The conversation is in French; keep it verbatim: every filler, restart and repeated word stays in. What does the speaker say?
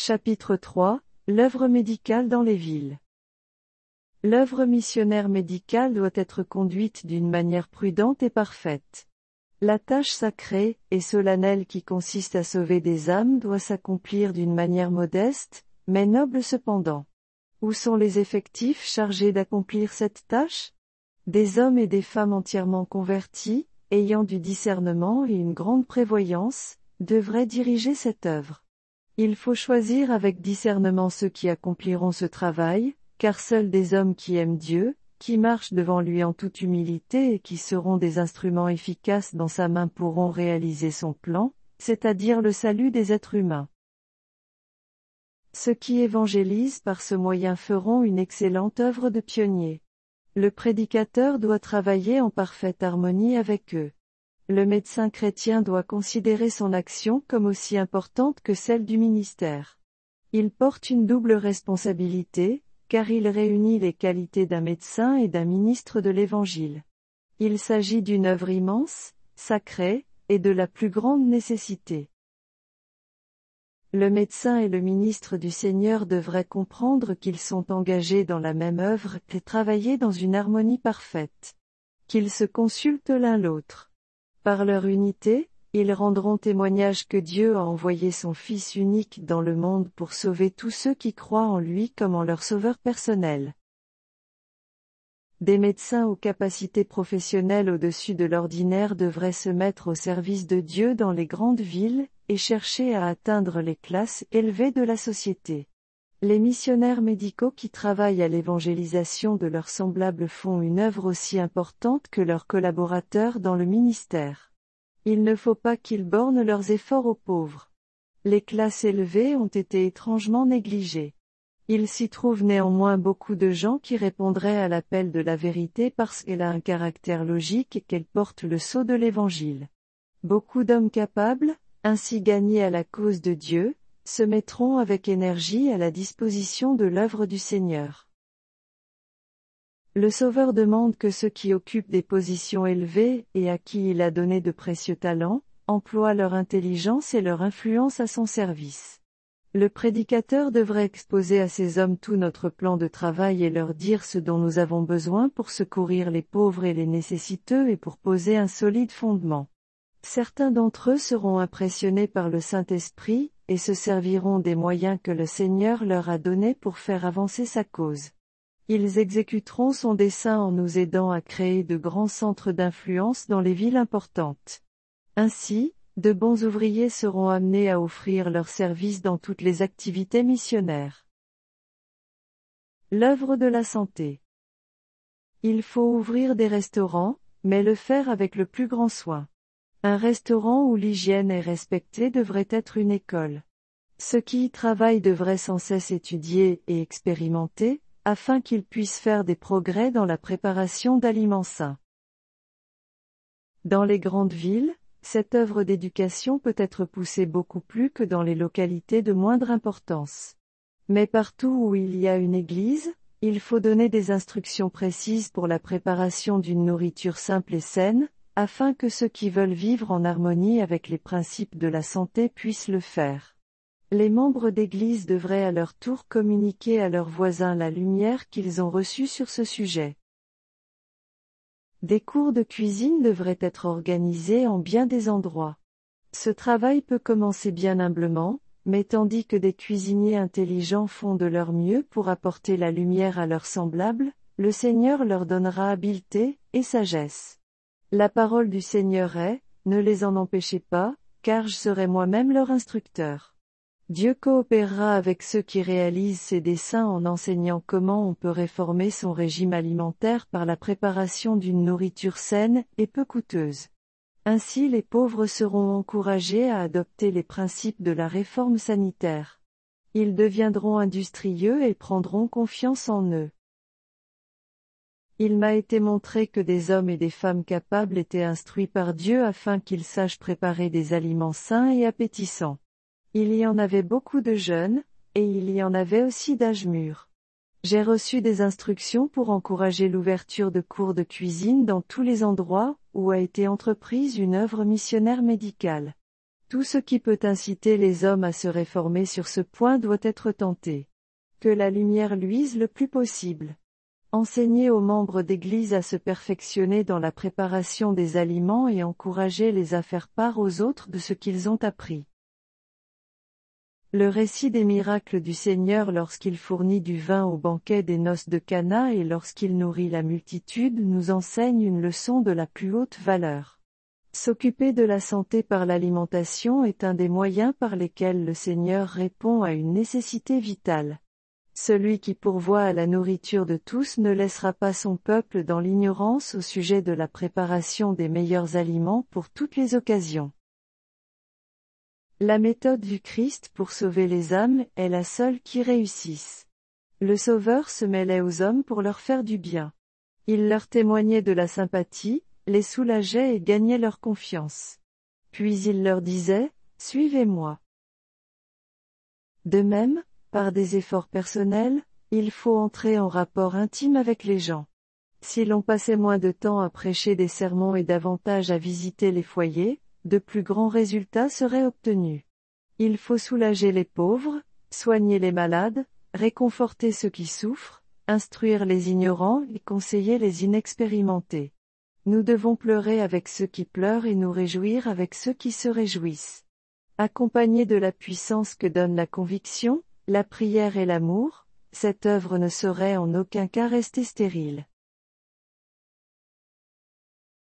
Chapitre trois, l'œuvre médicale dans les villes. L'œuvre missionnaire médicale doit être conduite d'une manière prudente et parfaite. La tâche sacrée et solennelle qui consiste à sauver des âmes doit s'accomplir d'une manière modeste, mais noble cependant. Où sont les effectifs chargés d'accomplir cette tâche? Des hommes et des femmes entièrement convertis, ayant du discernement et une grande prévoyance, devraient diriger cette œuvre. Il faut choisir avec discernement ceux qui accompliront ce travail, car seuls des hommes qui aiment Dieu, qui marchent devant lui en toute humilité et qui seront des instruments efficaces dans sa main pourront réaliser son plan, c'est-à-dire le salut des êtres humains. Ceux qui évangélisent par ce moyen feront une excellente œuvre de pionnier. Le prédicateur doit travailler en parfaite harmonie avec eux. Le médecin chrétien doit considérer son action comme aussi importante que celle du ministère. Il porte une double responsabilité, car il réunit les qualités d'un médecin et d'un ministre de l'Évangile. Il s'agit d'une œuvre immense, sacrée, et de la plus grande nécessité. Le médecin et le ministre du Seigneur devraient comprendre qu'ils sont engagés dans la même œuvre et travailler dans une harmonie parfaite. Qu'ils se consultent l'un l'autre. Par leur unité, ils rendront témoignage que Dieu a envoyé son Fils unique dans le monde pour sauver tous ceux qui croient en lui comme en leur sauveur personnel. Des médecins aux capacités professionnelles au-dessus de l'ordinaire devraient se mettre au service de Dieu dans les grandes villes, et chercher à atteindre les classes élevées de la société. Les missionnaires médicaux qui travaillent à l'évangélisation de leurs semblables font une œuvre aussi importante que leurs collaborateurs dans le ministère. Il ne faut pas qu'ils bornent leurs efforts aux pauvres. Les classes élevées ont été étrangement négligées. Il s'y trouve néanmoins beaucoup de gens qui répondraient à l'appel de la vérité parce qu'elle a un caractère logique et qu'elle porte le sceau de l'Évangile. Beaucoup d'hommes capables, ainsi gagnés à la cause de Dieu, se mettront avec énergie à la disposition de l'œuvre du Seigneur. Le Sauveur demande que ceux qui occupent des positions élevées, et à qui il a donné de précieux talents, emploient leur intelligence et leur influence à son service. Le prédicateur devrait exposer à ces hommes tout notre plan de travail et leur dire ce dont nous avons besoin pour secourir les pauvres et les nécessiteux et pour poser un solide fondement. Certains d'entre eux seront impressionnés par le Saint-Esprit, et se serviront des moyens que le Seigneur leur a donnés pour faire avancer sa cause. Ils exécuteront son dessein en nous aidant à créer de grands centres d'influence dans les villes importantes. Ainsi, de bons ouvriers seront amenés à offrir leurs services dans toutes les activités missionnaires. L'œuvre de la santé. Il faut ouvrir des restaurants, mais le faire avec le plus grand soin. Un restaurant où l'hygiène est respectée devrait être une école. Ceux qui y travaillent devraient sans cesse étudier et expérimenter, afin qu'ils puissent faire des progrès dans la préparation d'aliments sains. Dans les grandes villes, cette œuvre d'éducation peut être poussée beaucoup plus que dans les localités de moindre importance. Mais partout où il y a une église, il faut donner des instructions précises pour la préparation d'une nourriture simple et saine, afin que ceux qui veulent vivre en harmonie avec les principes de la santé puissent le faire. Les membres d'église devraient à leur tour communiquer à leurs voisins la lumière qu'ils ont reçue sur ce sujet. Des cours de cuisine devraient être organisés en bien des endroits. Ce travail peut commencer bien humblement, mais tandis que des cuisiniers intelligents font de leur mieux pour apporter la lumière à leurs semblables, le Seigneur leur donnera habileté et sagesse. La parole du Seigneur est, ne les en empêchez pas, car je serai moi-même leur instructeur. Dieu coopérera avec ceux qui réalisent ses desseins en enseignant comment on peut réformer son régime alimentaire par la préparation d'une nourriture saine et peu coûteuse. Ainsi les pauvres seront encouragés à adopter les principes de la réforme sanitaire. Ils deviendront industrieux et prendront confiance en eux. Il m'a été montré que des hommes et des femmes capables étaient instruits par Dieu afin qu'ils sachent préparer des aliments sains et appétissants. Il y en avait beaucoup de jeunes, et il y en avait aussi d'âge mûr. J'ai reçu des instructions pour encourager l'ouverture de cours de cuisine dans tous les endroits où a été entreprise une œuvre missionnaire médicale. Tout ce qui peut inciter les hommes à se réformer sur ce point doit être tenté. Que la lumière luise le plus possible. Enseigner aux membres d'Église à se perfectionner dans la préparation des aliments et encourager-les à faire part aux autres de ce qu'ils ont appris. Le récit des miracles du Seigneur lorsqu'il fournit du vin au banquet des noces de Cana et lorsqu'il nourrit la multitude nous enseigne une leçon de la plus haute valeur. S'occuper de la santé par l'alimentation est un des moyens par lesquels le Seigneur répond à une nécessité vitale. Celui qui pourvoit à la nourriture de tous ne laissera pas son peuple dans l'ignorance au sujet de la préparation des meilleurs aliments pour toutes les occasions. La méthode du Christ pour sauver les âmes est la seule qui réussisse. Le Sauveur se mêlait aux hommes pour leur faire du bien. Il leur témoignait de la sympathie, les soulageait et gagnait leur confiance. Puis il leur disait, « Suivez-moi ». De même, par des efforts personnels, il faut entrer en rapport intime avec les gens. Si l'on passait moins de temps à prêcher des sermons et davantage à visiter les foyers, de plus grands résultats seraient obtenus. Il faut soulager les pauvres, soigner les malades, réconforter ceux qui souffrent, instruire les ignorants et conseiller les inexpérimentés. Nous devons pleurer avec ceux qui pleurent et nous réjouir avec ceux qui se réjouissent. Accompagnée de la puissance que donne la conviction, la prière et l'amour, cette œuvre ne saurait en aucun cas rester stérile.